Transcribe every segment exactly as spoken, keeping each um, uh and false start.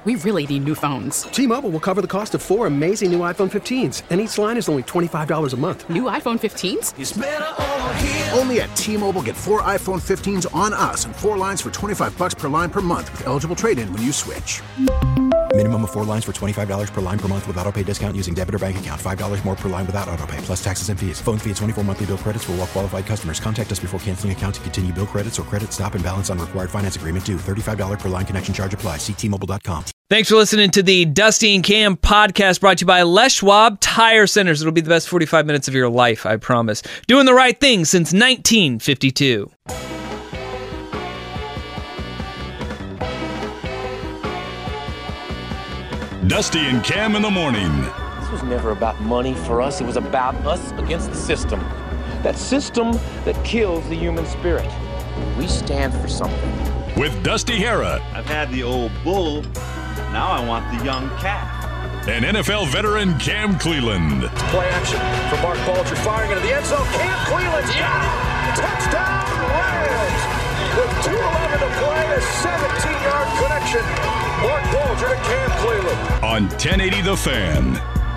we really need new phones. T-Mobile will cover the cost of four amazing new iPhone fifteens, and each line is only twenty-five dollars a month. New iPhone fifteens? It's better over here. Only at T-Mobile, get four iPhone fifteens on us and four lines for twenty-five dollars per line per month with eligible trade-in when you switch. Minimum of four lines for twenty-five dollars per line per month with autopay discount using debit or bank account. five dollars more per line without autopay, plus taxes and fees. Phone fee at twenty-four monthly bill credits for well-qualified customers. Contact us before canceling account to continue bill credits or credit stop and balance on required finance agreement due. thirty-five dollars per line connection charge applies. See T Mobile dot com. Thanks for listening to the Dusty and Cam podcast brought to you by Les Schwab Tire Centers. It'll be the best forty-five minutes of your life, I promise. Doing the right thing since nineteen fifty-two. Dusty and Cam in the morning. This was never about money for us. It was about us against the system. That system that kills the human spirit. We stand for something. With Dusty Hera. I've had the old bull. Now I want the young calf. And N F L veteran Cam Cleland. Play action from Mark Bulger firing into the end zone. Cam Cleland, yeah! Touchdown Rams! With two eleven to play, a seventeen-yard connection. Mark Bulger to Cam Cleland. On ten eighty The Fan.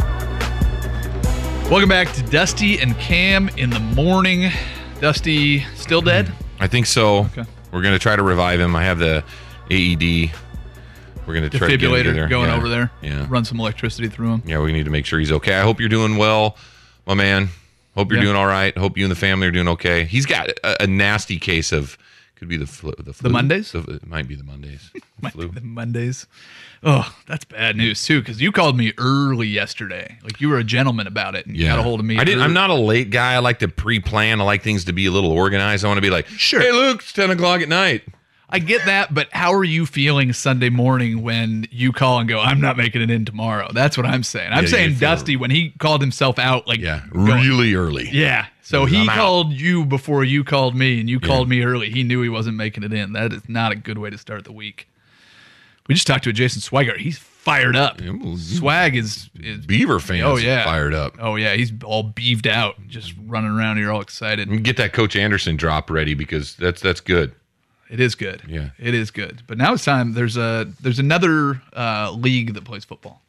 Welcome back to Dusty and Cam in the morning. Dusty still dead? I think so. Okay. We're going to try to revive him. I have the A E D. We're going to try to get him Defibrillator going yeah. over there. Yeah. Run some electricity through him. Yeah, we need to make sure he's okay. I hope you're doing well, my man. Hope you're yeah. doing all right. Hope you and the family are doing okay. He's got a, a nasty case of, could be the flu. The, flu. the Mondays? The, it might be the Mondays. might flu. be the Mondays. Oh, that's bad news, too, because you called me early yesterday. Like, you were a gentleman about it, and yeah. you got a hold of me. I didn't, early. I'm not a late guy. I like to pre-plan. I like things to be a little organized. I want to be like, sure. Hey, Luke, it's ten o'clock at night. I get that, but how are you feeling Sunday morning when you call and go, I'm not making it in tomorrow? That's what I'm saying. I'm Yeah, saying you feel- Dusty, when he called himself out, like, Yeah, going- really early. Yeah. So I'm he out. called you before you called me, and you Yeah. called me early. He knew he wasn't making it in. That is not a good way to start the week. We just talked to a Jason Swigert. He's fired up. Yeah, well, Swag is, is Beaver fans oh, yeah. fired up. Oh, yeah. He's all beaved out, just running around here all excited. Get that Coach Anderson drop ready because that's that's good. It is good. Yeah. It is good. But now it's time. There's a there's another uh, league that plays football.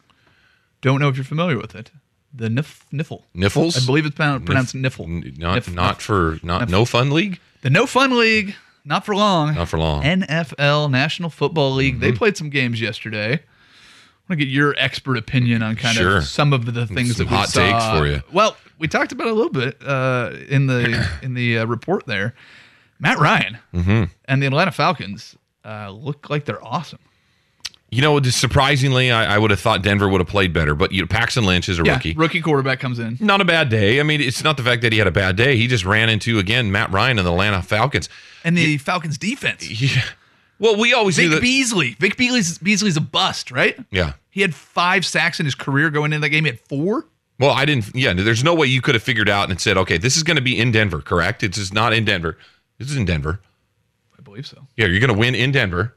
Don't know if you're familiar with it. The Nif- Niffle. Niffles? I believe it's pronounced Nif- Niffle. N- Not Nif- not Nif- for not Nif- no fun league. The No Fun League. Not for long. Not for long. N F L, National Football League. Mm-hmm. They played some games yesterday. I want to get your expert opinion on kind Sure. of some of the things Some that we hot saw. takes for you. Well, we talked about it a little bit uh, in the in the uh, report there. Matt Ryan Mm-hmm. and the Atlanta Falcons uh, look like they're awesome. You know, just surprisingly, I, I would have thought Denver would have played better, but you know, Paxton Lynch is a Yeah, rookie. rookie quarterback comes in. Not a bad day. I mean, it's not the fact that he had a bad day. He just ran into, again, Matt Ryan and the Atlanta Falcons. And the Falcons defense. Yeah. Well, we always knew Vic that. Beasley. Vic Beasley's, Beasley's a bust, right? Yeah. He had five sacks in his career going into that game. He had four. Well, I didn't. Yeah, there's no way you could have figured out and said, okay, this is going to be in Denver, correct? It's just not in Denver. This is in Denver. I believe so. Yeah, you're going to win in Denver.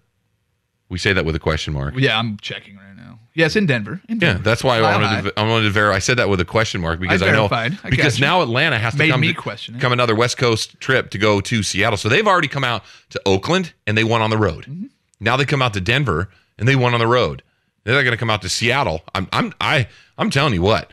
We say that with a question mark. Yeah, I'm checking right now. Yes, in Denver. In Denver. Yeah, that's why I Mile wanted high. to. I wanted to verify. I said that with a question mark because I I, know verified. I because got you. now Atlanta has to Made come me to, question it. come another West Coast trip to go to Seattle. So they've already come out to Oakland and they won on the road. Mm-hmm. Now they come out to Denver and they won on the road. Then they're going to come out to Seattle. I'm I'm I I'm telling you what.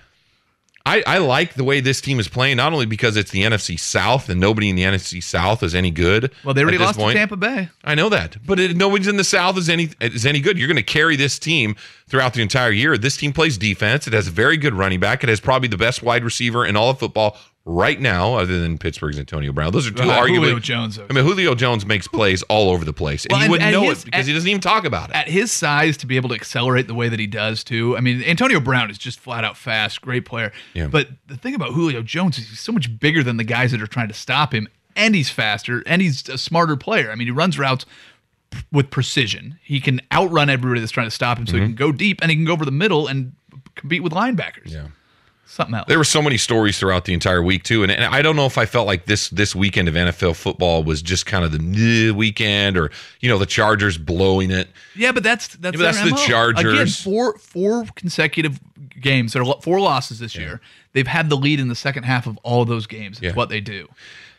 I, I like the way this team is playing, not only because it's the N F C South and nobody in the N F C South is any good. Well, they already at this lost point. to Tampa Bay. I know that, but it, nobody's in the South is any is any good. You're going to carry this team throughout the entire year. This team plays defense. It has a very good running back. It has probably the best wide receiver in all of football right now, other than Pittsburgh's Antonio Brown. Those are two Uh, arguably. Julio Jones. I mean, Julio Jones makes plays all over the place, Well, and you and wouldn't at know his- it because at- he doesn't even talk about it. At his size, to be able to accelerate the way that he does, too. I mean, Antonio Brown is just flat out fast, great player. Yeah. But the thing about Julio Jones is he's so much bigger than the guys that are trying to stop him, and he's faster, and he's a smarter player. I mean, he runs routes with precision. He can outrun everybody that's trying to stop him, so Mm-hmm. he can go deep, and he can go over the middle and compete with linebackers. Yeah. Something else. There were so many stories throughout the entire week too, and, and I don't know if I felt like this this weekend of N F L football was just kind of the meh weekend, or you know the Chargers blowing it. Yeah, but that's that's, Yeah, but that's their the M O. Chargers. Again, four four consecutive games, or four losses this year. They've had the lead in the second half of all those games. It's Yeah. what they do.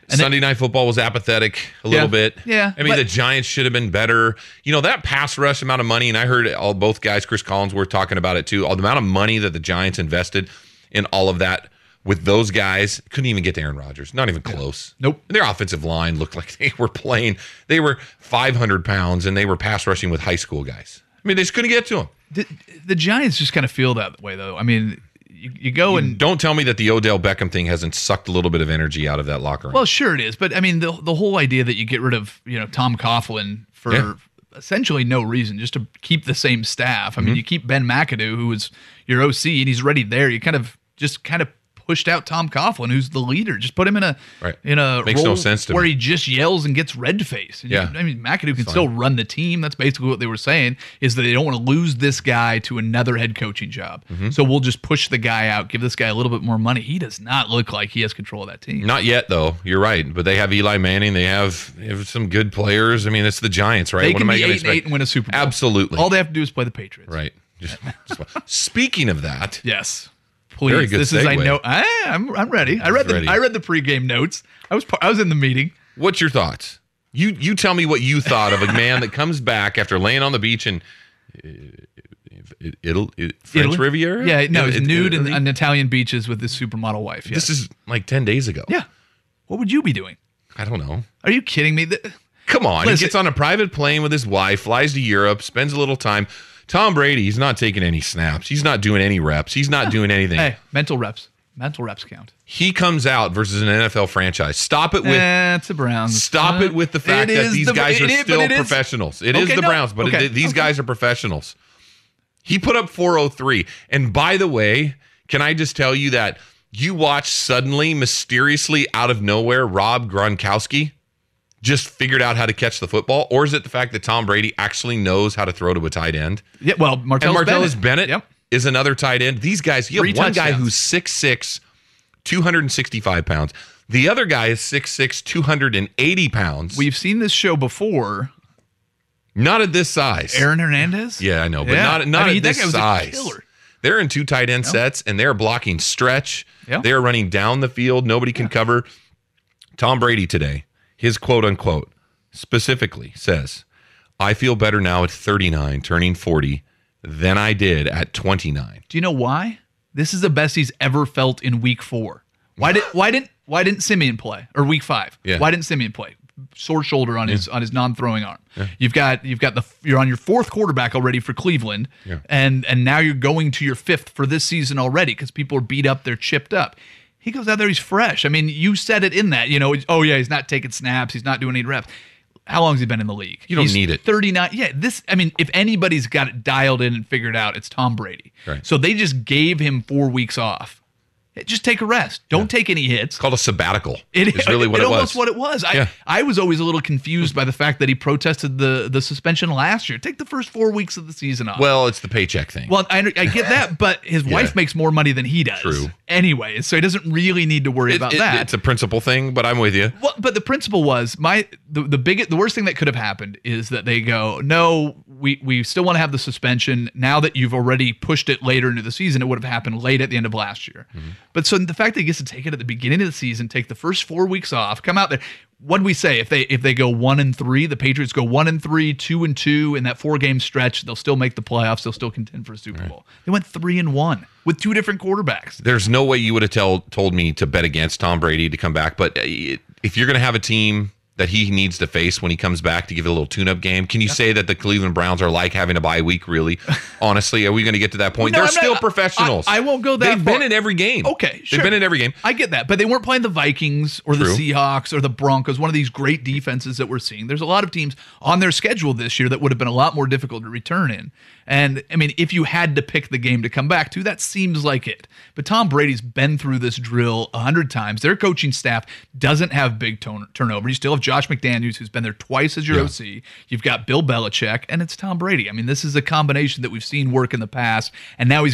And Sunday Night Football was apathetic a little Yeah. bit. Yeah, I mean, but- the Giants should have been better. You know, that pass rush amount of money, and I heard all both guys, Chris Collinsworth, talking about it too. All the amount of money that the Giants invested in all of that with those guys, couldn't even get to Aaron Rodgers. Not even close. Nope. Their offensive line looked like they were playing. They were five hundred pounds, and they were pass rushing with high school guys. I mean, they just couldn't get to them. The, the Giants just kind of feel that way, though. I mean, you, you go and Don't tell me that the Odell Beckham thing hasn't sucked a little bit of energy out of that locker room. well, sure it is, but I mean, the the whole idea that you get rid of you know Tom Coughlin for Yeah. essentially no reason, just to keep the same staff. I mean, Mm-hmm. you keep Ben McAdoo, who was your O C, and he's already there. You kind of just kind of pushed out Tom Coughlin, who's the leader. Just put him in a Right. in a Makes no role sense to where me. he just yells and gets red face. And you- Yeah. I mean, McAdoo can Fine. still run the team. That's basically what they were saying, is that they don't want to lose this guy to another head coaching job. Mm-hmm. So we'll just push the guy out, give this guy a little bit more money. He does not look like he has control of that team. Not yet, though. You're right. But they have Eli Manning. They have, they have some good players. I mean, it's the Giants, right? They what can am I be gonna eight and eight expect? and win a Super Bowl. Absolutely. All they have to do is play the Patriots. Right. Just, just- speaking of that, Yes. Please. Very good This is I segue. know. I, I'm I'm ready. I read the Ready. I read the pregame notes. I was par- I was in the meeting. what's your thoughts? You you tell me what you thought of a man that comes back after laying on the beach in uh, Italy, French Italy? Riviera. Yeah, no, he's It- it- nude in, Italy? on Italian beaches with his supermodel wife. Yeah. This is like ten days ago. yeah. What would you be doing? I don't know. Are you kidding me? Th- Come on. Listen- He gets on a private plane with his wife, flies to Europe, spends a little time. Tom Brady, he's not taking any snaps. He's not doing any reps. He's not doing anything. Hey, mental reps. Mental reps count. He comes out versus an N F L franchise. Stop it with Eh, it's the Browns. stop Uh, it with the fact it that is these the- guys it are is- but still it is- professionals. It is Okay, the no, Browns, but okay, it, these okay. guys are professionals. He put up four oh three. And by the way, can I just tell you that you watch suddenly, mysteriously, out of nowhere, Rob Gronkowski just figured out how to catch the football? Or is it the fact that Tom Brady actually knows how to throw to a tight end? Yeah, well, Martellus, And Martellus Bennett. Bennett, Yep. is another tight end. These guys, you Three have one guy touchdowns. who's six six, two hundred sixty-five pounds. The other guy is six six, two hundred eighty pounds. We've seen this show before. Not at this size. Aaron Hernandez? Yeah, I know, but Yeah. not, not I mean, at that this guy was a size. killer. They're in two tight end sets, and they're blocking stretch. Yeah. They're running down the field. Nobody can cover. Tom Brady today, his quote unquote, specifically says, I feel better now at thirty-nine, turning forty, than I did at twenty-nine. Do you know why? This is the best he's ever felt in week four. Why did why didn't why didn't Simeon play? Or week five? Yeah. Why didn't Simeon play? Sore shoulder on his on his non-throwing arm. You've got you've got the you're on your fourth quarterback already for Cleveland, Yeah. and and now you're going to your fifth for this season already because people are beat up, they're chipped up. He goes out there, he's fresh. I mean, you said it in that, you know. Oh yeah, he's not taking snaps, he's not doing any reps. How long has he been in the league? You don't He's need it. thirty-nine. Yeah, this. I mean, if anybody's got it dialed in and figured out, it's Tom Brady. Right. So they just gave him four weeks off. Just take a rest. Don't take any hits. It's called a sabbatical. It is really what it, it almost was. what it was. I, Yeah. I was always a little confused by the fact that he protested the the suspension last year. Take the first four weeks of the season off. Well, it's the paycheck thing. Well, I, I get that, but his Yeah. wife makes more money than he does. True. Anyway, so he doesn't really need to worry It- about it- that. It's a principle thing, but I'm with you. Well, but the principle was my the the biggest the worst thing that could have happened is that they go, no, we we still want to have the suspension. Now that you've already pushed it later into the season, it would have happened late at the end of last year. Mm-hmm. But so the fact that he gets to take it at the beginning of the season, take the first four weeks off, come out there. What do we say if they if they go one and three? The Patriots go one and three, two and two in that four game stretch. They'll still make the playoffs. They'll still contend for a Super Bowl. They went three and one with two different quarterbacks. There's no way you would have tell, told me to bet against Tom Brady to come back. But uh, if you're going to have a team that he needs to face when he comes back to give it a little tune-up game, can you say that the Cleveland Browns are like having a bye week, really? Honestly, are we going to get to that point? No, They're I'm not- still I- professionals. I, I won't go that They've far. been in every game. Okay, sure. They've been in every game. I get that, but they weren't playing the Vikings or the True. Seahawks or the Broncos, one of these great defenses that we're seeing. There's a lot of teams on their schedule this year that would have been a lot more difficult to return in. And I mean, if you had to pick the game to come back to, that seems like it. But Tom Brady's been through this drill a hundred times. Their coaching staff doesn't have big turn- turnover. You still have Josh McDaniels, who's been there twice as your Yeah. O C. You've got Bill Belichick, and it's Tom Brady. I mean, this is a combination that we've seen work in the past, and now he's got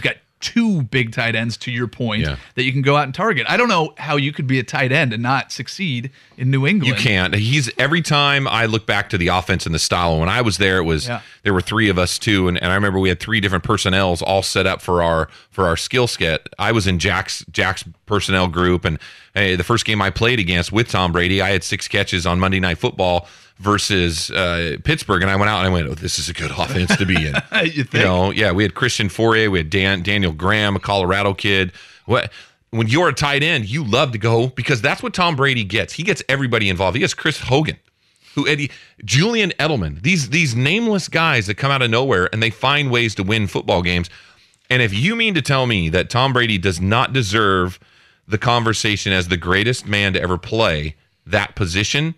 two big tight ends, to your point, Yeah. that you can go out and target. I don't know how you could be a tight end and not succeed in New England. You can't. He's every time I look back to the offense and the style. When I was there, it was Yeah. there were three of us too, and, and I remember we had three different personnels all set up for our for our skill set. I was in Jack's Jack's personnel group, and hey, the first game I played against with Tom Brady, I had six catches on Monday Night Football versus uh, Pittsburgh, and I went out and I went, "Oh, this is a good offense to be in." You think? You know, yeah, we had Christian Fourier, we had Dan, Daniel Graham, a Colorado kid. What? When you're a tight end, you love to go because that's what Tom Brady gets. He gets everybody involved. He has Chris Hogan, who Eddie, Julian Edelman. These these nameless guys that come out of nowhere and they find ways to win football games. And if you mean to tell me that Tom Brady does not deserve the conversation as the greatest man to ever play that position,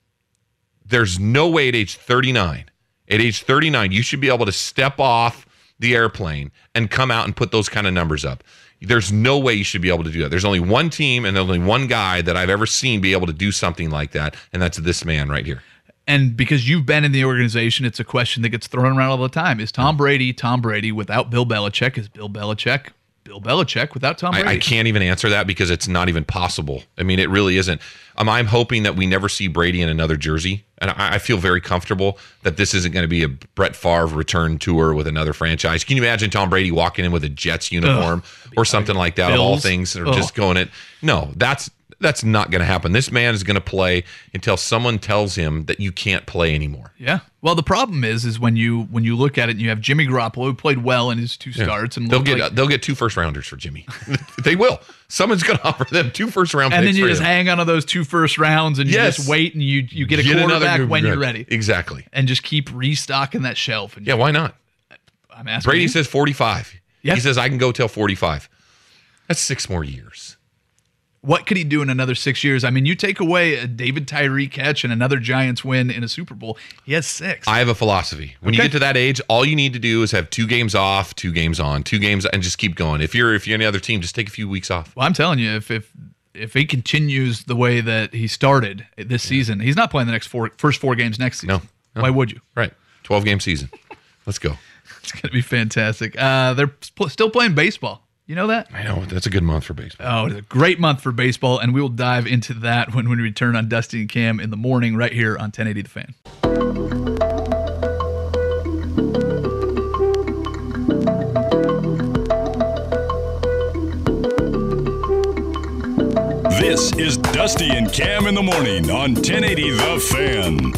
there's no way at age thirty-nine, at age thirty-nine, you should be able to step off the airplane and come out and put those kind of numbers up. There's no way you should be able to do that. There's only one team and there's only one guy that I've ever seen be able to do something like that, and that's this man right here. And because you've been in the organization, it's a question that gets thrown around all the time. Is Tom Brady Tom Brady without Bill Belichick? Is Bill Belichick Bill Belichick without Tom Brady? I, I can't even answer that because it's not even possible. I mean, it really isn't. Um, I'm hoping that we never see Brady in another jersey. And I, I feel very comfortable that this isn't going to be a Brett Favre return tour with another franchise. Can you imagine Tom Brady walking in with a Jets uniform Ugh, or something like that? Bills. Of all things, or Ugh. just going it. No, that's that's not going to happen. This man is going to play until someone tells him that you can't play anymore. Yeah. Well, the problem is, is when you when you look at it and you have Jimmy Garoppolo, who played well in his two Yeah. starts, and they'll get like, they'll get two first rounders for Jimmy. They will. Someone's going to offer them two first round picks. And then you for just him. hang on to those two first rounds, and you Yes. just wait, and you you get a Get quarterback another- when you're ready, Exactly. and just keep restocking that shelf. And Yeah, why not? I'm asking. Brady you. says forty-five. Yeah. He says I can go till forty-five. That's six more years. What could he do in another six years? I mean, you take away a David Tyree catch and another Giants win in a Super Bowl, he has six. I have a philosophy. When Okay. you get to that age, all you need to do is have two games off, two games on, two games, and just keep going. If you're if you're any other team, just take a few weeks off. Well, I'm telling you, if if if he continues the way that he started this season, he's not playing the next four first four games next season. No, no. Why would you? Right. twelve game season. Let's go. It's going to be fantastic. Uh, they're sp- still playing baseball. You know that? I know. That's a good month for baseball. Oh, it's a great month for baseball, and we will dive into that when we return on Dusty and Cam in the morning right here on ten eighty The Fan. This is Dusty and Cam in the morning on ten eighty The Fan.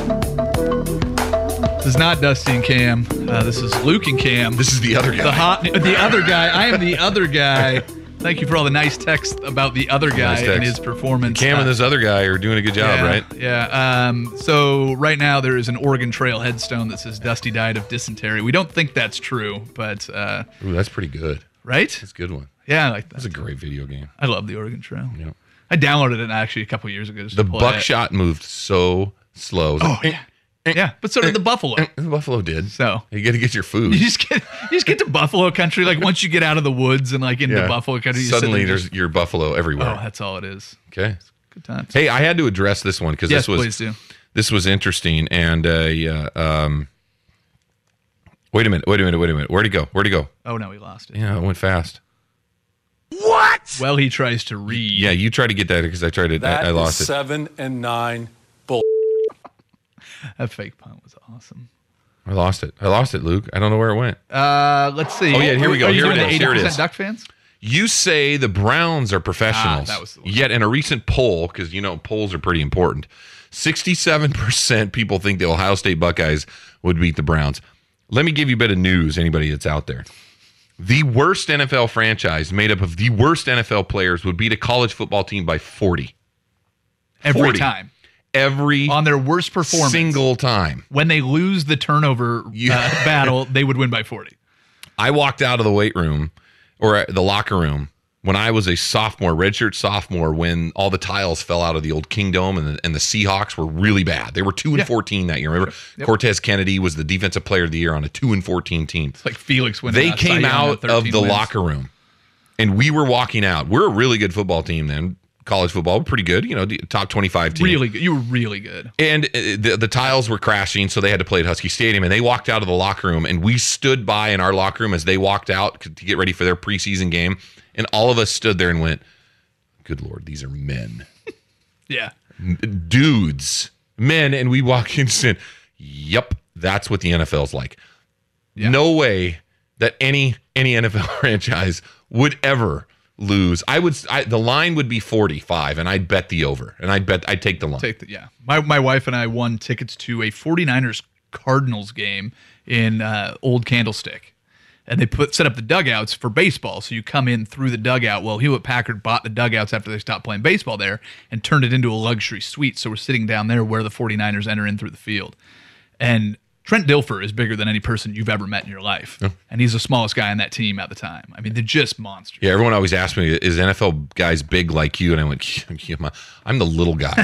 This is not Dusty and Cam. Uh, this is Luke and Cam. This is the other guy. The hot, the other guy. I am the other guy. Thank you for all the nice text about the other guy Nice and text. his performance. Cam Uh, and this other guy are doing a good job, yeah, right? Yeah. Um, so right now there is an Oregon Trail headstone that says Dusty died of dysentery. We don't think that's true, but uh, Ooh, that's pretty good. right? That's a good one. Yeah, I like that. That's a great video game. I love the Oregon Trail. Yeah. I downloaded it actually a couple years ago. Just The to play buckshot moved so slow. It was It. Oh like, yeah, yeah. But so did the buffalo. The buffalo did. So You got to get your food. you just get you just get to buffalo country. Like once you get out of the woods and like into Yeah. buffalo country, you sit Suddenly there and there's your buffalo everywhere. just- oh, that's all it is. Okay. Good times. Hey, I had to address this one because Yes, this was please do. this was interesting. And uh, yeah, um, wait a minute, wait a minute, wait a minute. Where'd he go? Where'd he go? Oh no, we lost it. Yeah, it went fast. What? Well, he tries to read. Yeah, you try to get that because I tried to. That I, I lost is it. seven and nine bull. That fake punt was awesome. I lost it. I lost it, Luke. I don't know where it went. Uh, let's see. Oh, yeah, here we go. Are you Here it doing is. the Here it eighty is. percent Duck fans? You say the Browns are professionals. Ah, that was the one. Yet in a recent poll, because you know polls are pretty important, sixty-seven percent people think the Ohio State Buckeyes would beat the Browns. Let me give you a bit of news, anybody that's out there. The worst N F L franchise made up of the worst N F L players would beat a college football team by forty. Every forty. time. Every On their worst performance. single time. When they lose the turnover You- uh, battle, they would win by forty. I walked out of the weight room or the locker room when I was a sophomore, redshirt sophomore, when all the tiles fell out of the old Kingdome and the, and the Seahawks were really bad. They were two and Yeah. fourteen that year. Remember, Yep. Cortez Kennedy was the defensive player of the year on a two and fourteen team. It's like Felix winning. They uh, came Cy Young out with of thirteen the wins. locker room, and we were walking out. We're a really good football team then. college football, pretty good. You know, top twenty-five team. Really good. You were really good. And uh, the the tiles were crashing, so they had to play at Husky Stadium. And they walked out of the locker room, and we stood by in our locker room as they walked out to get ready for their preseason game. And all of us stood there and went, "Good Lord, these are men." Yeah. Dudes, men, and we walk in and said, "Yep, that's what the N F L is like." Yeah. No way that any any N F L franchise would ever lose. I would. I, the line would be forty-five, and I'd bet the over, and I'd bet I'd take the line. Take the yeah. My my wife and I won tickets to a 49ers Cardinals game in uh, Old Candlestick. And they put set up the dugouts for baseball. So you come in through the dugout. Well, Hewlett Packard bought the dugouts after they stopped playing baseball there and turned it into a luxury suite. So we're sitting down there where the 49ers enter in through the field. And Trent Dilfer is bigger than any person you've ever met in your life. Yeah. And he's the smallest guy on that team at the time. I mean, they're just monsters. Yeah, everyone always asks me, is N F L guys big like you? And I went, I'm the little guy.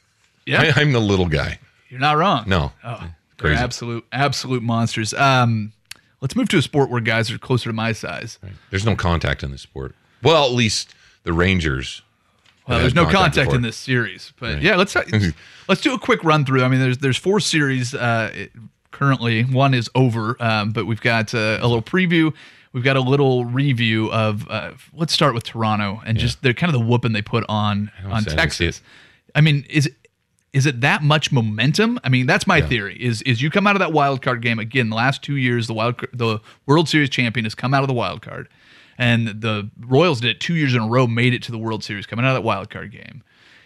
Yeah. I, I'm the little guy. You're not wrong. No. Oh, they're absolute, absolute monsters. Um, Let's move to a sport where guys are closer to my size. Right. There's no contact in this sport. Well, at least the Rangers. Well, there's no contact, contact in this series, but right. yeah, let's let's do a quick run through. I mean, there's there's four series uh, currently. One is over, um, but we've got uh, a little preview. We've got a little review of. Uh, let's start with Toronto and yeah. just they're kind of the whooping they put on on Texas. I mean, is it? Is it that much momentum? I mean, that's my yeah. theory. Is is you come out of that wild card game again? The last two years, the wild the World Series champion has come out of the wild card, and the Royals did it two years in a row, made it to the World Series, coming out of that wild card game.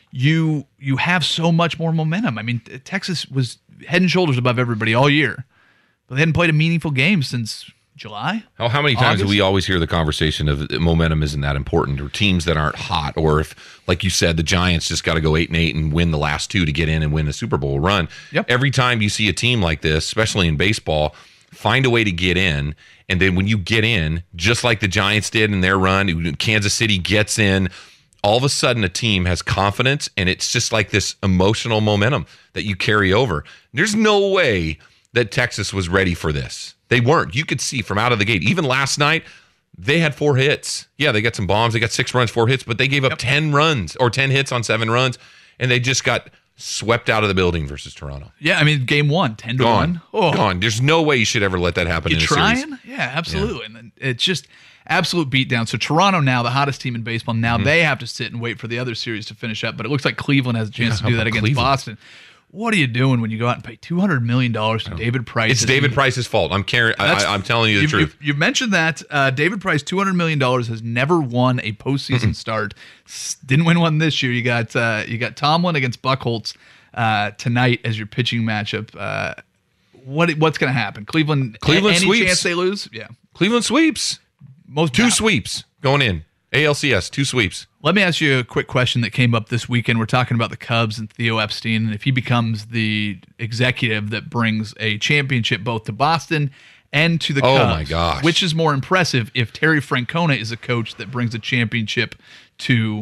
You you have so much more momentum. I mean, Texas was head and shoulders above everybody all year, but they hadn't played a meaningful game since July. How, how many times August? do we always hear the conversation of momentum isn't that important, or teams that aren't hot, or if, like you said, the Giants just got to go eight and eight and win the last two to get in and win a Super Bowl run. Yep. Every time you see a team like this, especially in baseball, find a way to get in, and then when you get in, just like the Giants did in their run, Kansas City gets in, all of a sudden a team has confidence, and it's just like this emotional momentum that you carry over. There's no way that Texas was ready for this. They weren't. You could see from out of the gate. Even last night, they had four hits. Yeah, they got some bombs. They got six runs, four hits, but they gave up yep. ten runs or ten hits on seven runs, and they just got swept out of the building versus Toronto. Yeah, I mean, game one, ten to one. Oh. Gone. There's no way you should ever let that happen you in a trying? series. Yeah, absolutely. Yeah. And then it's just absolute beatdown. So Toronto now, the hottest team in baseball, now mm-hmm. they have to sit and wait for the other series to finish up, but it looks like Cleveland has a chance yeah, to do that against Cleveland? Boston. What are you doing when you go out and pay two hundred million dollars to David Price? It's David he, Price's fault. I'm carrying. I, I'm telling you the you've, truth. You've, you've mentioned that uh, David Price, two hundred million dollars, has never won a postseason mm-hmm. start. S- didn't win one this year. You got uh, you got Tomlin against Buchholz uh, tonight as your pitching matchup. Uh, what what's going to happen? Cleveland. Cleveland a- any sweeps. chance they lose? Yeah. Cleveland sweeps. Most two now. sweeps going in. A L C S, two sweeps. Let me ask you a quick question that came up this weekend. We're talking about the Cubs and Theo Epstein, and if he becomes the executive that brings a championship both to Boston and to the oh Cubs. Oh, my gosh. Which is more impressive if Terry Francona is a coach that brings a championship to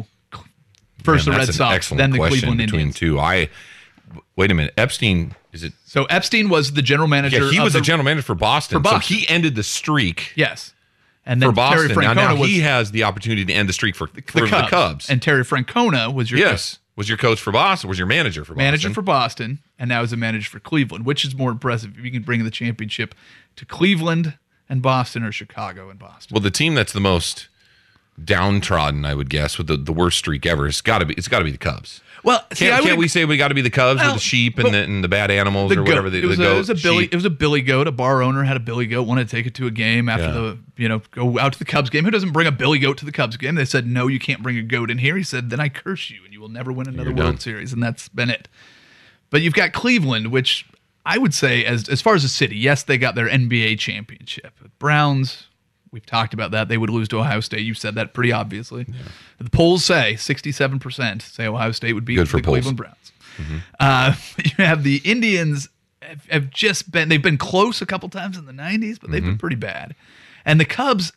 first Man, the Red Sox, then the Cleveland between Indians? Two. I, wait a minute. Epstein, is it? So Epstein was the general manager. Yeah, he was the, the general manager for Boston, for Boston. So he ended the streak. Yes. And then for Boston. Terry Francona now, now was, he has the opportunity to end the streak for, for the, Cubs. the Cubs. And Terry Francona was your yes coach. was your coach for Boston. Was your manager for Boston. Manager for Boston, and now is a manager for Cleveland. Which is more impressive? If you can bring the championship to Cleveland and Boston, or Chicago and Boston? Well, the team that's the most downtrodden, I would guess, with the, the worst streak ever, it's got to be it's got to be the Cubs. Well, see, can't, I would, can't we say we got to be the Cubs well, with the sheep and the, and the bad animals the or whatever? The, the, it, was the a, goat, it was a Billy. sheep. It was a Billy goat. A bar owner had a Billy goat. Wanted to take it to a game after Yeah. the you know go out to the Cubs game. Who doesn't bring a Billy goat to the Cubs game? They said no, you can't bring a goat in here. He said, then I curse you and you will never win another You're World done. Series, and that's been it. But you've got Cleveland, which I would say, as as far as a city, yes, they got their N B A championship. Browns. We've talked about that. They would lose to Ohio State. You said that pretty obviously. Yeah. The polls say sixty-seven percent say Ohio State would beat Good for the polls. Cleveland Browns. Mm-hmm. Uh, you have the Indians have, have just been, they've been close a couple times in the nineties, but they've Mm-hmm. been pretty bad. And the Cubs,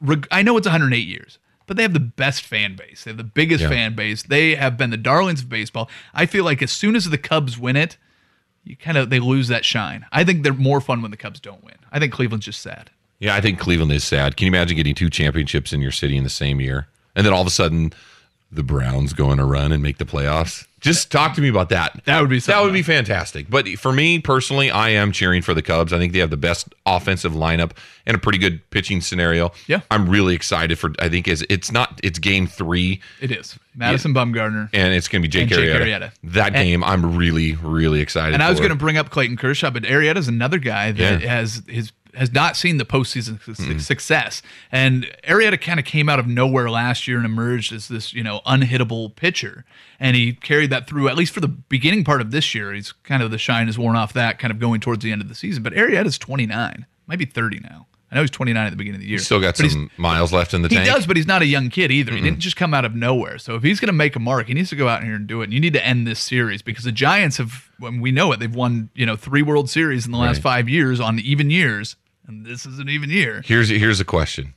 I know it's one hundred eight years, but they have the best fan base. They have the biggest Yeah. fan base. They have been the darlings of baseball. I feel like as soon as the Cubs win it, you kind of, they lose that shine. I think they're more fun when the Cubs don't win. I think Cleveland's just sad. Yeah, I think Cleveland is sad. Can you imagine getting two championships in your city in the same year? And then all of a sudden, the Browns go on a run and make the playoffs? Just talk to me about that. That would be that would be fantastic. But for me personally, I am cheering for the Cubs. I think they have the best offensive lineup and a pretty good pitching scenario. Yeah, I'm really excited for. I think is it's not it's game three. It is Madison yeah. Bumgarner, and it's going to be Jake, Jake Arrieta. Arrieta. That and, game, I'm really really excited. And for. I was going to bring up Clayton Kershaw, but Arrieta is another guy that yeah. has his. has not seen the postseason Mm-mm. success. And Arrieta kind of came out of nowhere last year and emerged as this, you know, unhittable pitcher. And he carried that through, at least for the beginning part of this year. He's kind of, the shine has worn off that, kind of going towards the end of the season. But Arrieta's twenty-nine, might be thirty now. I know he's twenty-nine at the beginning of the year. He's still got but some miles left in the he tank. He does, but he's not a young kid either. Mm-mm. He didn't just come out of nowhere. So if he's going to make a mark, he needs to go out here and do it. And you need to end this series because the Giants have, when we know it, they've won, you know, three World Series in the last right. five years on even years. And this is an even year. Here's here's a question.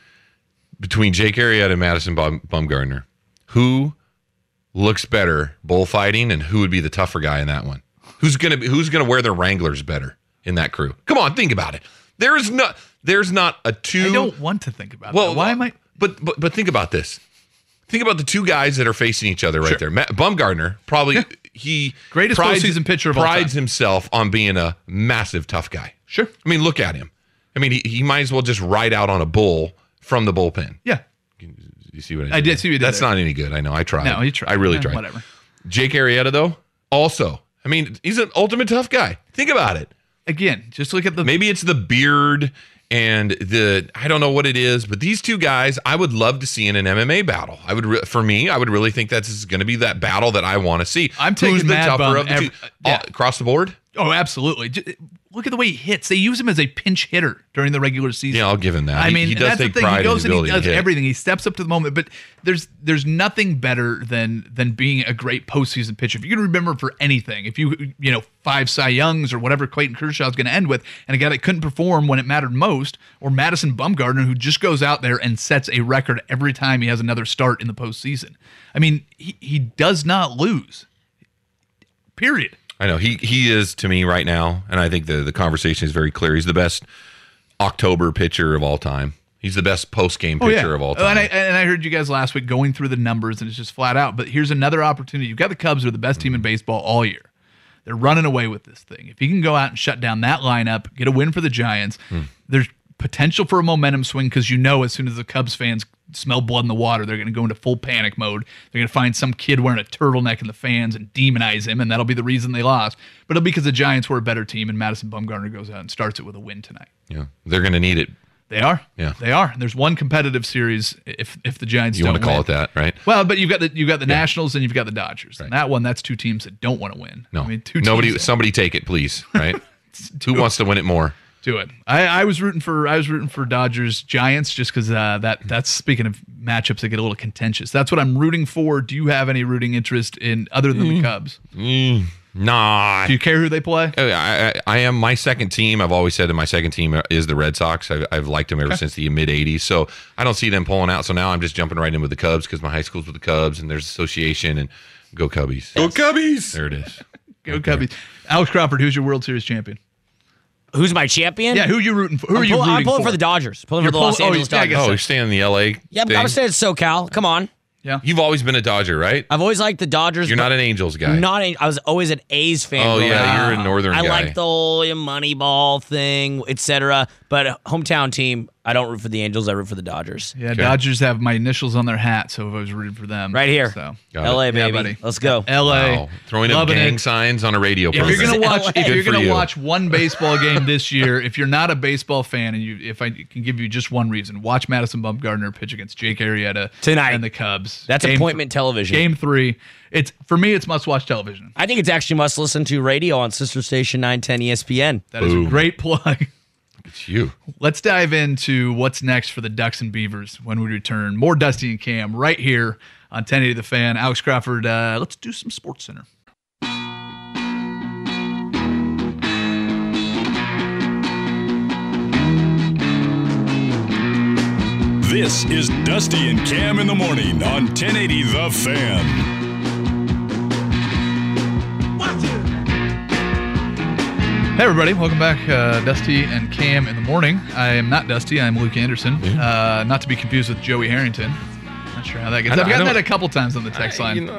Between Jake Arrieta and Madison Bum, Bumgarner, who looks better bullfighting and who would be the tougher guy in that one? Who's gonna be, who's gonna wear their Wranglers better in that crew? Come on, think about it. There is not there's not a two. I don't want to think about well, that. Why am I? But but but think about this. Think about the two guys that are facing each other right sure. there. Matt, Bumgarner probably yeah. he greatest prides, postseason pitcher of all prides time. himself on being a massive tough guy. Sure. I mean, look at him. I mean, he, he might as well just ride out on a bull from the bullpen. Yeah. You see what I did? I did see what you did That's there. not any good. I know. I tried. No, he tried. I really yeah, tried. Whatever. Jake Arrieta, though, also. I mean, he's an ultimate tough guy. Think about it. Again, just look at the... Maybe it's the beard and the... I don't know what it is, but these two guys, I would love to see in an M M A battle. I would, re- For me, I would really think that's going to be that battle that I want to see. I'm taking Who's the Mad tougher Bum of the every, two? yeah. All, across the board? Oh, absolutely. Just, look at the way he hits. They use him as a pinch hitter during the regular season. Yeah, I'll give him that. I He- mean, he does that's take the thing. pride He in goes his and he ability to does hit. everything. He steps up to the moment. But there's there's nothing better than than being a great postseason pitcher. If you can remember for anything, if you you know five Cy Youngs or whatever Clayton Kershaw is going to end with, and a guy that couldn't perform when it mattered most, or Madison Bumgarner who just goes out there and sets a record every time he has another start in the postseason. I mean, he he does not lose. Period. I know he he is to me right now, and I think the the conversation is very clear. He's the best October pitcher of all time. He's the best post game pitcher oh, yeah. of all time. And I, and I heard you guys last week going through the numbers, and it's just flat out. But here's another opportunity. You've got the Cubs, who are the best team in baseball all year. They're running away with this thing. If he can go out and shut down that lineup, get a win for the Giants, Hmm. there's potential for a momentum swing because you know as soon as the Cubs fans smell blood in the water, they're going to go into full panic mode. They're going to find some kid wearing a turtleneck in the fans and demonize him, and that'll be the reason they lost. But it'll be because the Giants were a better team, and Madison Bumgarner goes out and starts it with a win tonight. Yeah, they're going to need it. They are. Yeah, they are. There's one competitive series if if the Giants you don't want to call win. it that, right? Well, but you've got the you've got the Yeah. Nationals and you've got the Dodgers. Right. And that one, that's two teams that don't want to win. No, I mean, two nobody. teams Somebody take it, please. Right? Who wants to win it more? do it. I, I was rooting for I was rooting for Dodgers Giants just because uh, that that's speaking of matchups that get a little contentious. That's what I'm rooting for. Do you have any rooting interest in other than Mm. the Cubs? Mm, nah. Do you care who they play? I, I, I am my second team. I've always said that my second team is the Red Sox. I've, I've liked them ever Okay. since the mid eighties. So I don't see them pulling out. So now I'm just jumping right in with the Cubs because my high school's with the Cubs and there's association and go Cubbies. Go Cubbies. There it is. Go Cubbies. Alex Crawford, who's your World Series champion? Who's my champion? Yeah, who are you rooting for? Who I'm are you pull- rooting I'm pulling for? for the Dodgers. Pulling You're for the Los pull- oh, Angeles yeah, I Dodgers. guess Oh, so. you're staying in the L A Yeah, I'm thing? going to say it's SoCal. Come on. Yeah. You've always been a Dodger, right? I've always liked the Dodgers. You're but not an Angels guy. Not a, I was always an A's fan. Oh, growing yeah, up. you're a Northern I guy. like the whole you know, Moneyball thing, et cetera. But hometown team, I don't root for the Angels. I root for the Dodgers. Yeah, Dodgers have my initials on their hat, so I was rooting for them. Right here. So. Got L A, it. Yeah, baby. buddy. Let's go. L A. Wow. Throwing up Loving gang it. signs on a radio If program. you're gonna watch, if Good you're for gonna you. watch one baseball game this year, if you're not a baseball fan, and you, if I can give you just one reason, watch Madison Bumgarner pitch against Jake Arrieta Tonight. and the Cubs. That's Game appointment th- television. Game three. It's for me. It's must watch television. I think it's actually must listen to radio on sister station nine ten E S P N. That is a great plug. It's you. Let's dive into what's next for the Ducks and Beavers when we return. More Dusty and Cam right here on ten eighty The Fan. Alex Crawford, uh, let's do some Sports Center. This is Dusty and Cam in the morning on ten eighty The Fan. Hey everybody, welcome back. Uh, Dusty and Cam in the morning. I am not Dusty. I am Luke Anderson. Uh, not to be confused with Joey Harrington. Not sure how that gets. I- I've I gotten don't- that a couple times on the text I- line. you know,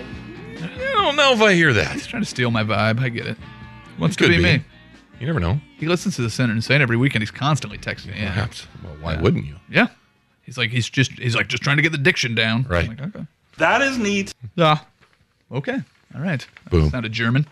I don't know if I hear that. He's trying to steal my vibe. I get it. Wants It to could be, be. me. You never know. He listens to the Sinner and Saint every weekend. He's constantly texting me. Yeah. Perhaps. Well, why Yeah. wouldn't you? Yeah. He's like he's just he's like just trying to get the diction down. Right. I'm like, okay. That is neat. Yeah. Okay. All right. Boom. Sounded German.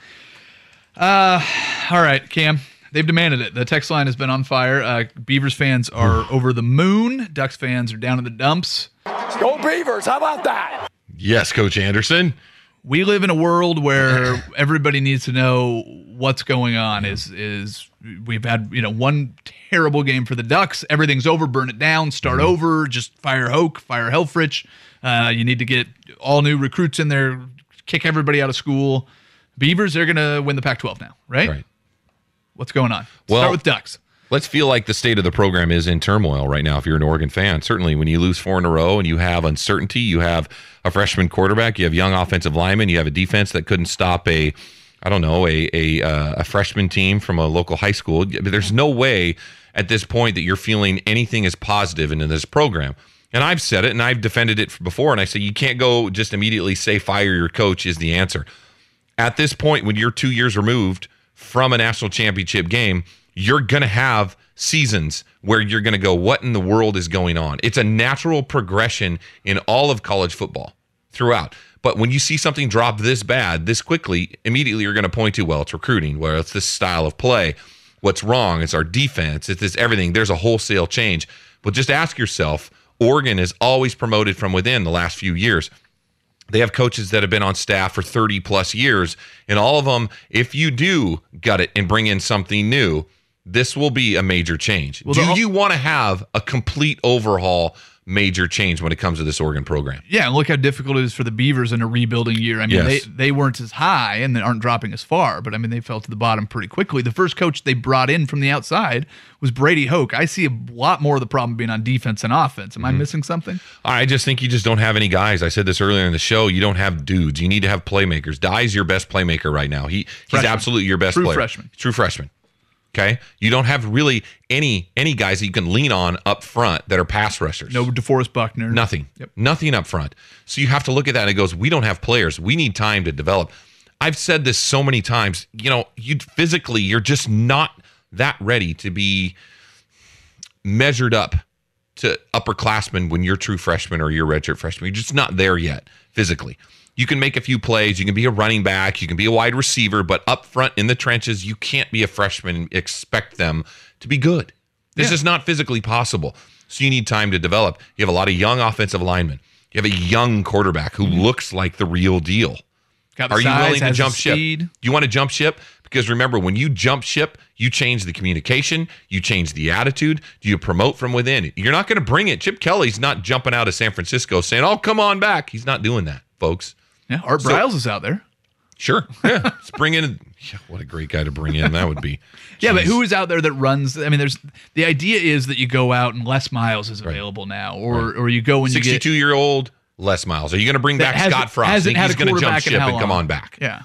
Uh, all right, Cam. They've demanded it. The text line has been on fire. Uh, Beavers fans are over the moon. Ducks fans are down in the dumps. Go Beavers. How about that? Yes, Coach Anderson. We live in a world where everybody needs to know what's going on. Is is we've had you know one terrible game for the Ducks. Everything's over. Burn it down. Start Mm-hmm. over. Just fire Hoke. Fire Helfrich. Uh, you need to get all new recruits in there. Kick everybody out of school. Beavers, they're gonna win the Pac twelve now, right? Right. What's going on? Well, Start with Ducks. Let's feel like the state of the program is in turmoil right now if you're an Oregon fan. Certainly when you lose four in a row and you have uncertainty, you have a freshman quarterback, you have young offensive linemen, you have a defense that couldn't stop a, I don't know, a a, uh, a freshman team from a local high school. There's no way at this point that you're feeling anything as positive into this program. And I've said it and I've defended it before, and I say you can't go just immediately say fire your coach is the answer. At this point, when you're two years removed from a national championship game, you're going to have seasons where you're going to go, what in the world is going on? It's a natural progression in all of college football throughout. But when you see something drop this bad, this quickly, immediately you're going to point to, well, it's recruiting, well, it's this style of play. What's wrong? It's our defense. It's this everything. There's a wholesale change. But just ask yourself, Oregon is always promoted from within the last few years. They have coaches that have been on staff for thirty plus years, and all of them, if you do gut it and bring in something new, this will be a major change. Well, do the- you want to have a complete overhaul, major change when it comes to this Oregon program? Yeah, and look how difficult it is for the Beavers in a rebuilding year. I mean, Yes. they, they weren't as high and they aren't dropping as far, but I mean, they fell to the bottom pretty quickly. The first coach they brought in from the outside was Brady Hoke. I see a lot more of the problem being on defense and offense. Am I missing something? I just think you just don't have any guys. I said this earlier in the show. You don't have dudes. You need to have playmakers. Dye's your best playmaker right now. He He's Freshman. absolutely your best True player. freshman. True freshman. Okay? You don't have really any any guys that you can lean on up front that are pass rushers. No DeForest Buckner. Nothing. Yep. Nothing up front. So you have to look at that and it goes, we don't have players. We need time to develop. I've said this so many times. You know, you physically, you're just not that ready to be measured up to upperclassmen when you're true freshman or you're redshirt freshman. You're just not there yet physically. You can make a few plays. You can be a running back. You can be a wide receiver. But up front in the trenches, you can't be a freshman and expect them to be good. This Yeah. is not physically possible. So you need time to develop. You have a lot of young offensive linemen. You have a young quarterback who looks like the real deal. Got the Are you size, willing to has the jump ship? speed. You want to jump ship? Because remember, when you jump ship, you change the communication, you change the attitude, you promote from within. You're not going to bring it. Chip Kelly's not jumping out of San Francisco saying, oh, come on back. He's not doing that, folks. Yeah, Art So- Briles is out there. Sure. Yeah. Let's bring in. Yeah, what a great guy to bring in. That would be. Yeah, but Jeez. who is out there that runs? I mean, there's the idea is that you go out and Les Miles is Right. available now, or Right. or you go and you get sixty-two year old Les Miles. Are you going to bring that back hasn't- Scott Frost? hasn't Think had he's a going to jump quarterback in ship how and come long? on back? Yeah.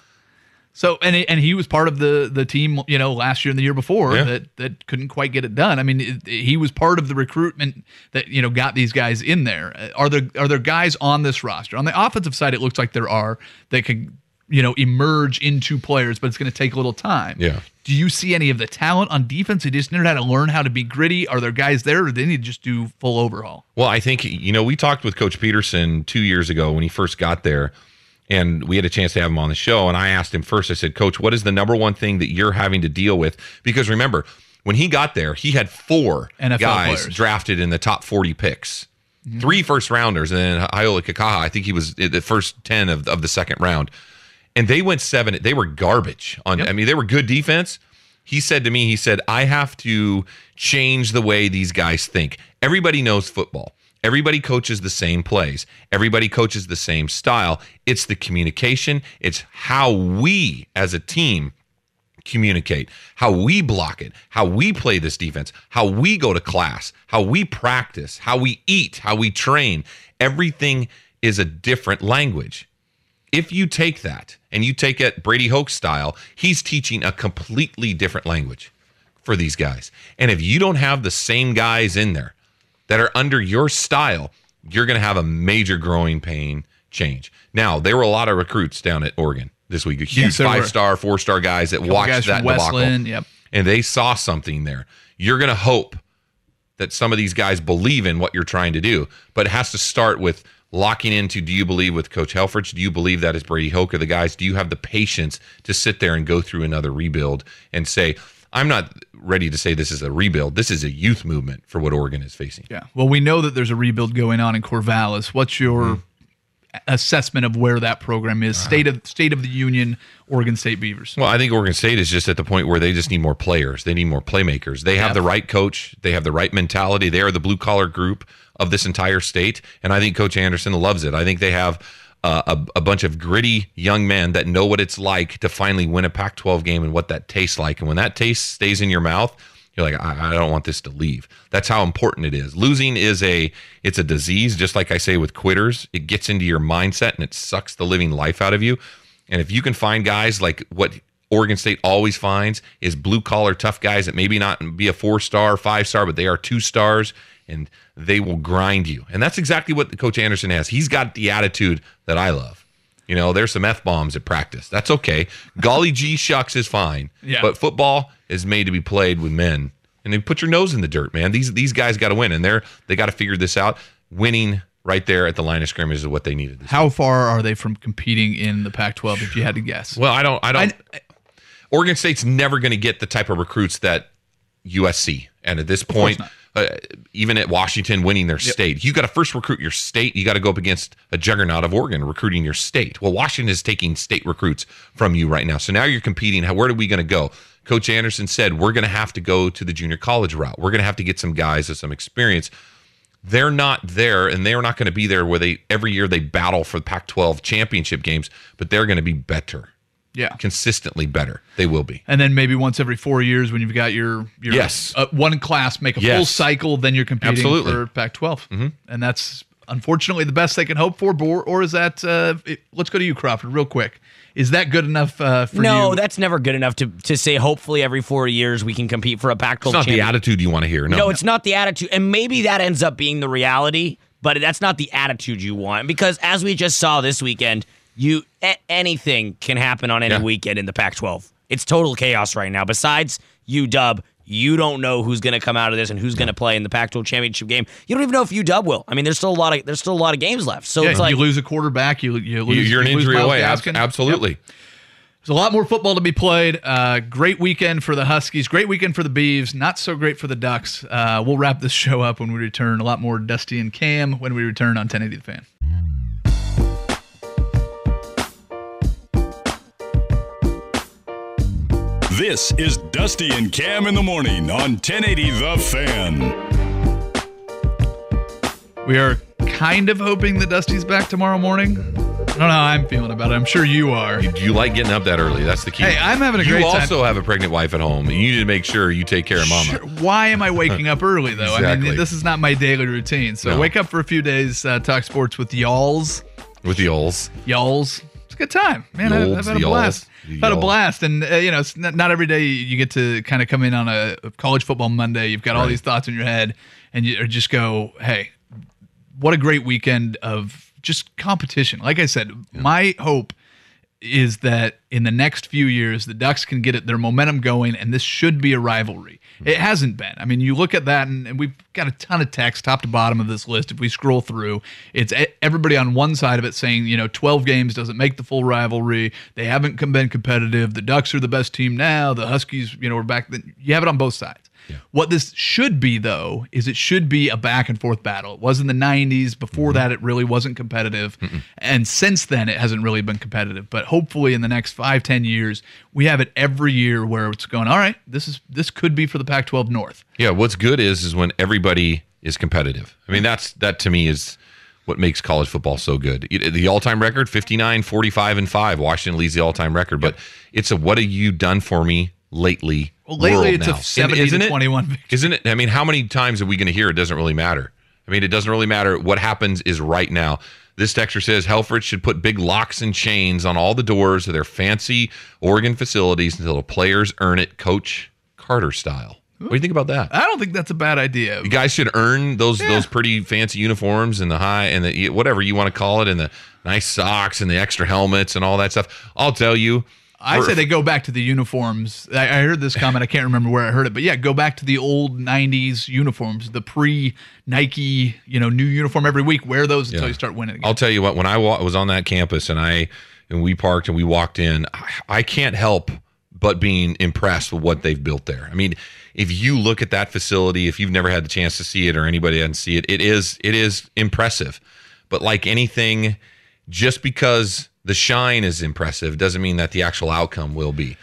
So and and he was part of the the team, you know, last year and the year before Yeah. that that couldn't quite get it done. I mean, it, he was part of the recruitment that you know got these guys in there. Uh, Are there are there guys on this roster on the offensive side? It looks like there are that could you know emerge into players, but it's going to take a little time. Yeah. Do you see any of the talent on defense? They just need to learn how to be gritty. Are there guys there, or do they need to just do full overhaul? Well, I think, you know, we talked with Coach Peterson two years ago when he first got there, and we had a chance to have him on the show. And I asked him first, I said, Coach, what is the number one thing that you're having to deal with? Because remember, when he got there, he had four N F L guys players. drafted in the top forty picks, Mm-hmm. three first rounders, and then Hayola Kakaha, I think he was the first ten of, of the second round. And they went seven. They were garbage. On, Yep. I mean, they were good defense. He said to me, he said, I have to change the way these guys think. Everybody knows football. Everybody coaches the same plays. Everybody coaches the same style. It's the communication. It's how we as a team communicate, how we block it, how we play this defense, how we go to class, how we practice, how we eat, how we train. Everything is a different language. If you take that and you take it Brady Hoke style, he's teaching a completely different language for these guys. And if you don't have the same guys in there that are under your style, you're going to have a major growing pain change. Now, there were a lot of recruits down at Oregon this week, huge yes, five-star, four-star guys that watched guys that from debacle. Westland, yep. And they saw something there. You're going to hope that some of these guys believe in what you're trying to do, but it has to start with locking into, do you believe with Coach Helfrich? Do you believe that is Brady Hoke or the guys? Do you have the patience to sit there and go through another rebuild and say, I'm not ready to say this is a rebuild. This is a youth movement for what Oregon is facing. Yeah. Well, we know that there's a rebuild going on in Corvallis. What's your mm-hmm. assessment of where that program is? Uh-huh. State of State of the Union, Oregon State Beavers. Well, I think Oregon State is just at the point where they just need more players. They need more playmakers. They have yep. the right coach. They have the right mentality. They are the blue-collar group of this entire state, and I think Coach Anderson loves it. I think they have uh, a, a bunch of gritty young men that know what it's like to finally win a Pac twelve game and what that tastes like. And when that taste stays in your mouth, you're like, I, I don't want this to leave. That's how important it is. Losing is a it's a disease, just like I say with quitters. It gets into your mindset and it sucks the living life out of you. And if you can find guys like what Oregon State always finds is blue-collar tough guys that maybe not be a four-star, five-star, but they are two stars, and they will grind you. And that's exactly what Coach Anderson has. He's got the attitude that I love. You know, there's some F-bombs at practice. That's okay. Golly gee shucks is fine. Yeah. But football is made to be played with men. And then put your nose in the dirt, man. These these guys got to win, and they're they got to figure this out. Winning right there at the line of scrimmage is what they needed. This How year. far are they from competing in the Pac twelve, if you had to guess? Well, I don't. I don't. I, Oregon State's never going to get the type of recruits that U S C, and at this point, uh, even at Washington winning their yep. state, you got to first recruit your state. You got to go up against a juggernaut of Oregon recruiting your state. Well, Washington is taking state recruits from you right now, so now you're competing. How, where are we going to go? Coach Anderson said we're going to have to go to the junior college route. We're going to have to get some guys with some experience. They're not there, and they're not going to be there where they every year they battle for the Pac twelve championship games, but they're going to be better. Yeah. Consistently better. They will be. And then maybe once every four years when you've got your, your yes. uh, one class make a yes. full cycle, then you're competing Absolutely. for Pac twelve. Mm-hmm. And that's unfortunately the best they can hope for. Or, or is that, uh, it, let's go to you, Crawford, real quick. Is that good enough uh, for no, you? No, that's never good enough to, to say hopefully every four years we can compete for a Pac twelve It's not champion. the attitude you want to hear. No, no, it's not the attitude. And maybe that ends up being the reality, but that's not the attitude you want. Because as we just saw this weekend, you a- anything can happen on any Yeah. weekend in the Pac twelve. It's total chaos right now. Besides U W, you don't know who's going to come out of this and who's going to play in the Pac twelve championship game. You don't even know if U W will. I mean, there's still a lot of there's still a lot of games left. So yeah, it's like you lose a quarterback, you you lose. You're an you lose injury Myles away. Ab- Gaskin. Absolutely. Yep. There's a lot more football to be played. Uh, great weekend for the Huskies. Great weekend for the Beavs. Not so great for the Ducks. Uh, we'll wrap this show up when we return. A lot more Dusty and Cam when we return on ten eighty The Fan. This is Dusty and Cam in the morning on ten eighty The Fan. We are kind of hoping that Dusty's back tomorrow morning. I don't know how I'm feeling about it. I'm sure you are. You, you like getting up that early. That's the key. Hey, I'm having a you great time. You also have a pregnant wife at home, and you need to make sure you take care of mama. Sure. Why am I waking up early, though? Exactly. I mean, this is not my daily routine. So No. wake up for a few days, uh, talk sports with y'alls. With the Ols. Y'alls. It's a good time. Man, The I, olds, I've had a the blast. olds, the I've had a y'all. blast. And, uh, you know, it's not, not every day you get to kind of come in on a, a college football Monday. You've got all Right. these thoughts in your head, and you or just go, hey, what a great weekend of just competition. Like I said, yeah. my hope is that in the next few years, the Ducks can get it, their momentum going, and this should be a rivalry. Mm-hmm. It hasn't been. I mean, you look at that, and, and we've got a ton of text top to bottom of this list. If we scroll through, it's everybody on one side of it saying, you know, twelve games doesn't make the full rivalry. They haven't been competitive. The Ducks are the best team now. The Huskies, you know, are back then. You have it on both sides. Yeah. What this should be, though, is it should be a back and forth battle. It was in the nineties. Before mm-hmm. that, it really wasn't competitive. Mm-mm. And since then, it hasn't really been competitive. But hopefully in the next five, ten years, we have it every year where it's going, all right, this is this could be for the Pac twelve North. Yeah, what's good is is when everybody is competitive. I mean, that's that to me is what makes college football so good. The all-time record, fifty-nine, forty-five, and five. Washington leads the all-time record. But it's a what have you done for me lately? Well, lately it's now. a seventy to twenty-one victory. Isn't it? I mean, how many times are we going to hear it doesn't really matter? I mean, it doesn't really matter. What happens is right now. This texter says Helfrich should put big locks and chains on all the doors of their fancy Oregon facilities until the players earn it, Coach Carter style. What do you think about that? I don't think that's a bad idea. You guys should earn those Yeah. those pretty fancy uniforms and the high and the whatever you want to call it, and the nice socks and the extra helmets and all that stuff. I'll tell you, I for- say they go back to the uniforms. I, I heard this comment. I can't remember where I heard it, but yeah, go back to the old nineties uniforms, the pre-Nike, you know, new uniform every week. Wear those until Yeah. you start winning again. I'll tell you what. When I wa- was on that campus and I and we parked and we walked in, I, I can't help but being impressed with what they've built there. I mean, if you look at that facility, if you've never had the chance to see it or anybody doesn't see it, it is it is impressive. But like anything, just because the shine is impressive doesn't mean that the actual outcome will be.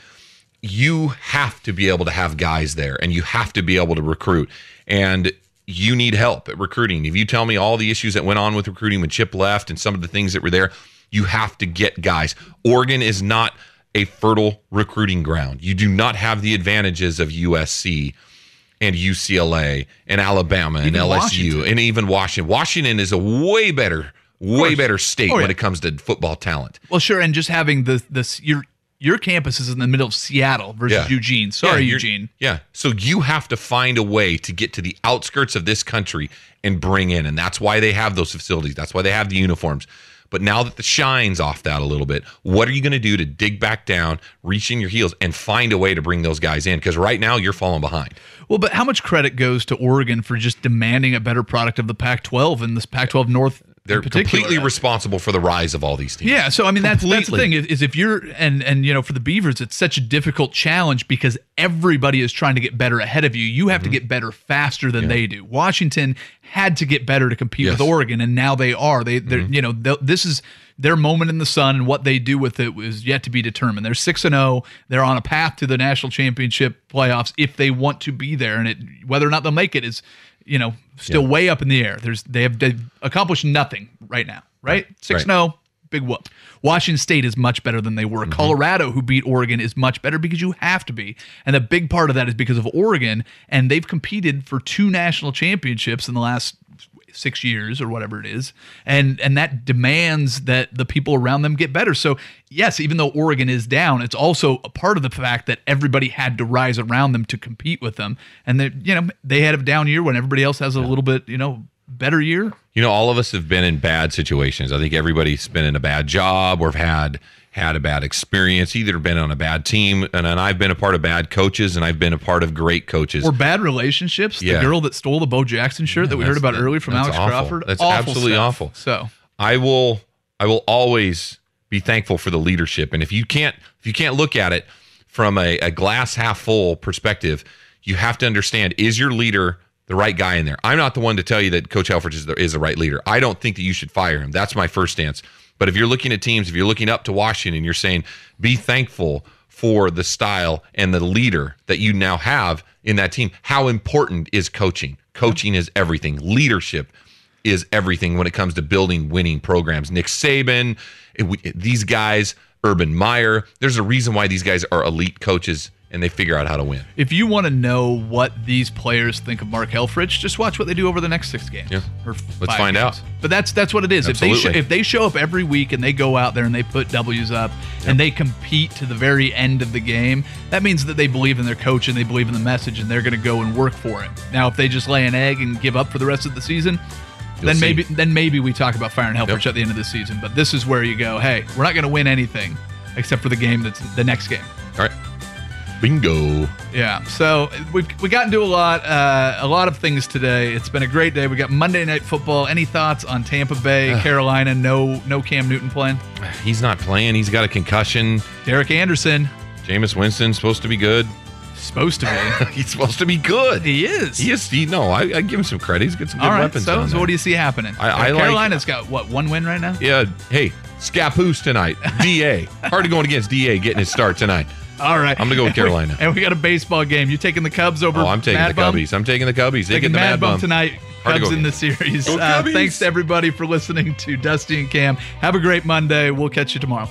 You have to be able to have guys there, and you have to be able to recruit. And you need help at recruiting. If you tell me all the issues that went on with recruiting when Chip left and some of the things that were there, you have to get guys. Oregon is not a fertile recruiting ground. You do not have the advantages of U S C and U C L A and Alabama and Even L S U Washington. and even Washington. Washington is a way better, way course. better state Oh, when yeah. it comes to football talent. Well, sure, and just having the this your your campus is in the middle of Seattle versus Yeah. Eugene. Sorry, Yeah, you're- Eugene. Yeah. So you have to find a way to get to the outskirts of this country and bring in. And that's why they have those facilities. That's why they have the uniforms. But now that the shine's off that a little bit, what are you going to do to dig back down, reach in your heels, and find a way to bring those guys in? Because right now you're falling behind. Well, but how much credit goes to Oregon for just demanding a better product of the Pac twelve and this Pac twelve North They're in particular? completely responsible for the rise of all these teams. Yeah, so I mean that's that's the Completely. thing is, is if you're and and you know for the Beavers it's such a difficult challenge because everybody is trying to get better ahead of you. You have Mm-hmm. to get better faster than they do. Washington had to get better to compete Yes. with Oregon, and now they are. They they're Mm-hmm. you know they'll- this is their moment in the sun, and what they do with it is yet to be determined. They're six and zero. They're on a path to the national championship playoffs if they want to be there, and it whether or not they'll make it is you know still Yeah. way up in the air. There's they have they've accomplished nothing right now. Right, six Right. no, big whoop. Washington State is much better than they were. Mm-hmm. Colorado, who beat Oregon, is much better because you have to be. And a big part of that is because of Oregon, and they've competed for two national championships in the last six years or whatever it is. And and that demands that the people around them get better. So yes, even though Oregon is down, it's also a part of the fact that everybody had to rise around them to compete with them. And they you know, they had a down year when everybody else has a little bit, you know, better year. You know, all of us have been in bad situations. I think everybody's been in a bad job or have had had a bad experience, either been on a bad team, and, and I've been a part of bad coaches, and I've been a part of great coaches. Or bad relationships. Yeah. The girl that stole the Bo Jackson shirt Yeah, that we heard that's- about that- earlier from that's Alex awful. Crawford. That's Awful absolutely stuff. awful. So I will I will always be thankful for the leadership. And if you can't if you can't look at it from a, a glass half full perspective, you have to understand, is your leader the right guy in there? I'm not the one to tell you that Coach Helfrich is the, is the right leader. I don't think that you should fire him. That's my first stance. But if you're looking at teams, if you're looking up to Washington, you're saying be thankful for the style and the leader that you now have in that team. How important is coaching? Coaching is everything. Leadership is everything when it comes to building winning programs. Nick Saban, it, we, these guys, Urban Meyer, there's a reason why these guys are elite coaches and they figure out how to win. if you want to know what these players think of Mark Helfrich, just watch what they do over the next six games. Yeah. Or Let's five find games. out. But that's that's what it is. If they sh- Absolutely. if they show up every week and they go out there and they put W's up and they compete to the very end of the game, that means that they believe in their coach and they believe in the message and they're going to go and work for it. Now, if they just lay an egg and give up for the rest of the season, You'll then see. maybe then maybe we talk about firing Helfrich Yep. at the end of the season. But this is where you go, hey, we're not going to win anything except for the game that's the next game. All right. Bingo. Yeah, so we we got into a lot, uh, a lot of things today. It's been a great day. We got Monday Night Football. Any thoughts on Tampa Bay, Carolina? No, no Cam Newton playing. He's not playing. He's got a concussion. Derek Anderson Jameis Winston's supposed to be good. supposed to be. He's supposed to be good. He is. He is. He, no, I, I give him some credit. He's got some good All right. weapons So, on so there. what do you see happening? I- I like- Carolina's got what one win right now. Yeah. Hey, Scappoose tonight. D A. Hard to going against D A getting his start tonight. All right. I'm gonna go with And we- Carolina. And we got a baseball game. You taking the Cubs over? Oh, I'm taking Mad the Bum? Cubbies. I'm taking the Cubbies. They Taking get the Mad Mad Bum Bum tonight. Hard to Cubs go in the against. series. Go Uh, Cubbies. thanks to everybody for listening to Dusty and Cam. Have a great Monday. We'll catch you tomorrow.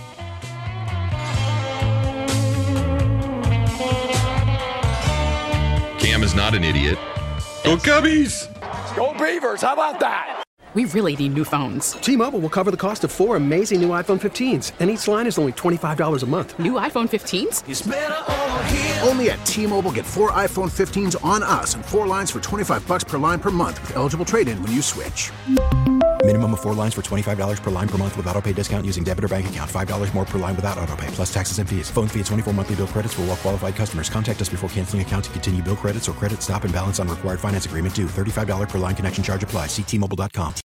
Cam is not an idiot. Go Cubbies. Go Beavers. How about that? We really need new phones. T-Mobile will cover the cost of four amazing new iPhone fifteens, and each line is only twenty-five dollars a month. New iPhone fifteens? It's better over here. Only at T-Mobile, get four iPhone fifteens on us and four lines for twenty-five bucks per line per month with eligible trade-in when you switch. Minimum of four lines for twenty-five dollars per line per month with autopay discount using debit or bank account. five dollars more per line without autopay, plus taxes and fees. Phone fee at twenty-four monthly bill credits for well-qualified customers. Contact us before canceling account to continue bill credits or credit stop and balance on required finance agreement due. thirty-five dollars per line connection charge applies. See T Mobile dot com.